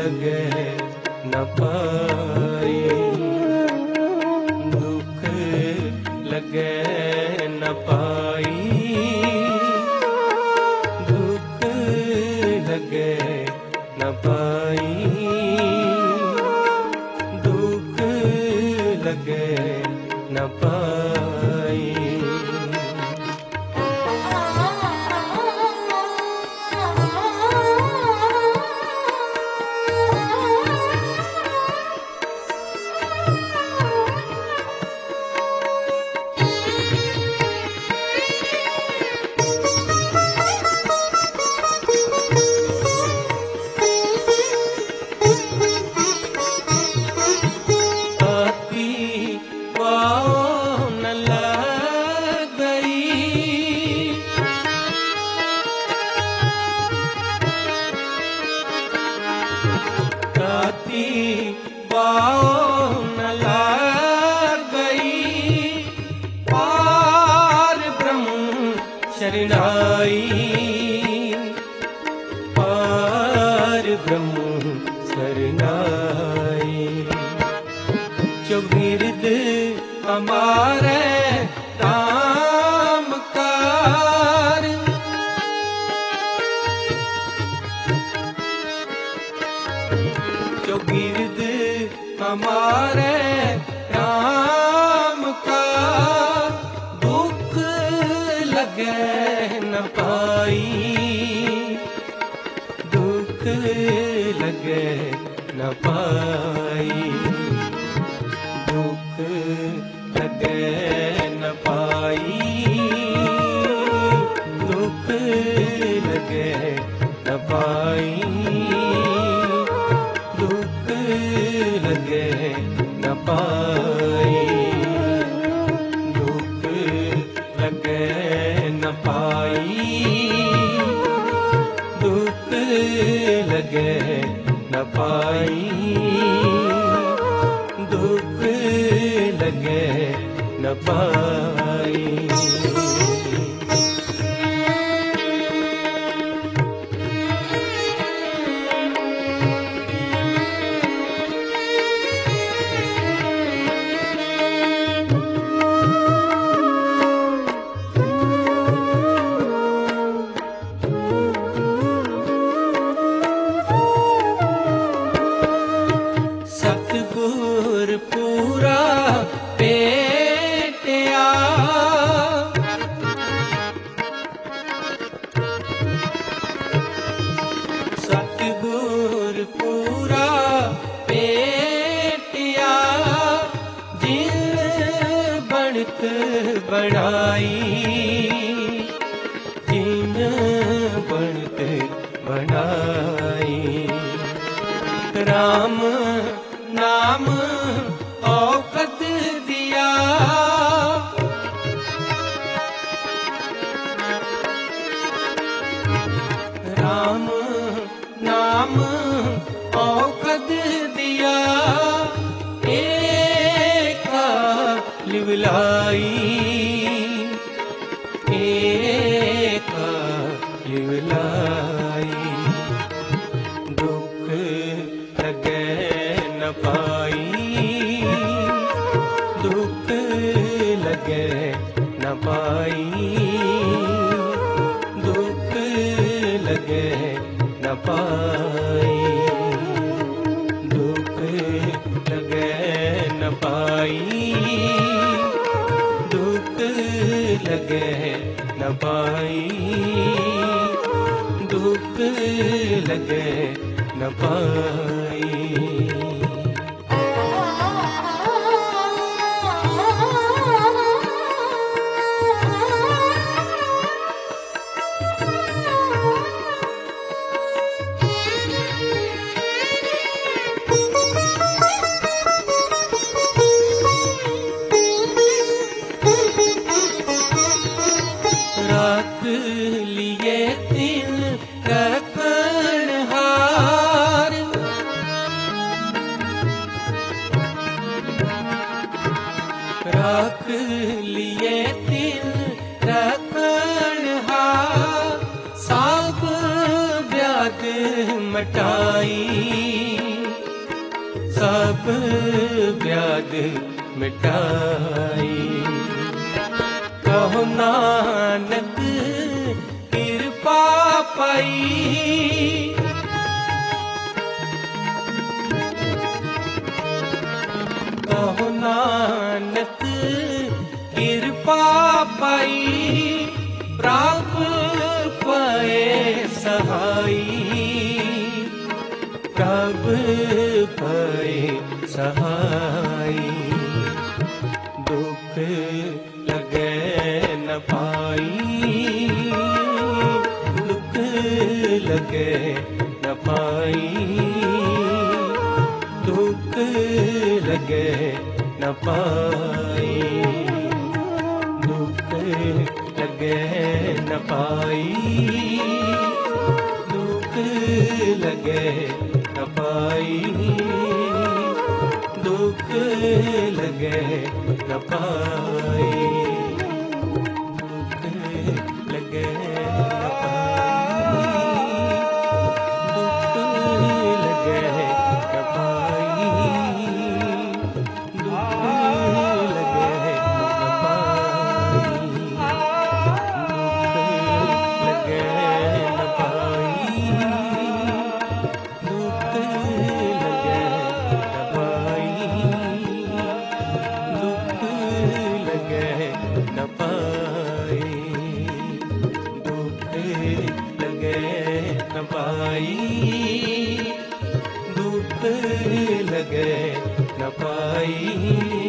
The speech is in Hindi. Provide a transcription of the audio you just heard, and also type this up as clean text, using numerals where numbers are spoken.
लगे न पाई, दुख लगे न पाई, दुख लगे न पाई, दुख लगे न पाई। पाँव न लग गई, पार ब्रह्म शरणाई, पार ब्रह्म शरणाई। जो बिरद हमारे राम कार, जो बिरद हमारे राम का, दुख लगे न पाई, दुख लगे न पाई, दुख लगे न पाई, दुख लगे न पाई, दुख लगे न पाई, दुख लगे न पाई, दुख लगे न पाई, दुख लगे न पाई। सतगुर पूरा भेटिया, सतगुर पूरा भेटिया, जिन बनत बनाई, जिन बनत बनाई। राम नाम औकत दिया, राम नाम औकत दिया, एका लिवलाई, एका लिवलाई। दुख लगे न पाई, दुख लगे न पाई, दुख लगे न पाई, दुख लगे न पाई, दुख लगे न पाई, दुख लगे न पाई। राख लिए तिन रखनहार, राख लिए तिन रखनहार, सब व्याध मटाई, सब व्याध मिटाई। कहो नानक कृपा पाई। कहो नानक कृपा पाई। प्राप्त पाए सहाई। प्रभ पाए सहाई। दुख लगे न पाई। दुख लगे न पाई। दुख लगे न पाई। दुख लगे न पाई। दुख लगे न पाई। दुख लगे न पाई। दुख लगे न पाई। दुख लगे न पाई। दुख लगे न पाई। दुख लगे न पाई। दुख लगे न पाई। दुख लगे न पाई। दुख लगे न पाई। दुख लगे न पाई।